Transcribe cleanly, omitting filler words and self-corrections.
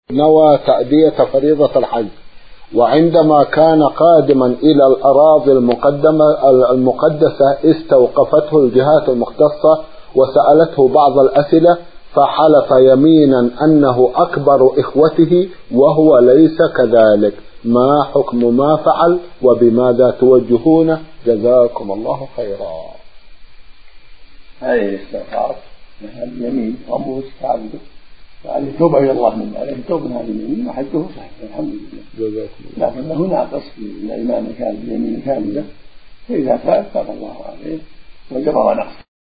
نوى تأدية فريضة الحج، وعندما كان قادما إلى الأراضي المقدسة استوقفته الجهات المختصة وسألته بعض الأسئلة، فحلف يمينا أنه أكبر إخوته وهو ليس كذلك. ما حكم ما فعل وبماذا توجهونه؟ جزاكم الله خيرا. هذه الاستغفار هذه اليمين ربه استعبده وعليه توبة إلى الله منه، عليه توبة هذه اليمين وحجه صحيح الحمد لله. لكنه ناقص في الإيمان كامل اليمين كاملة، فإذا تاب تاب الله عليه وجبر نقصه.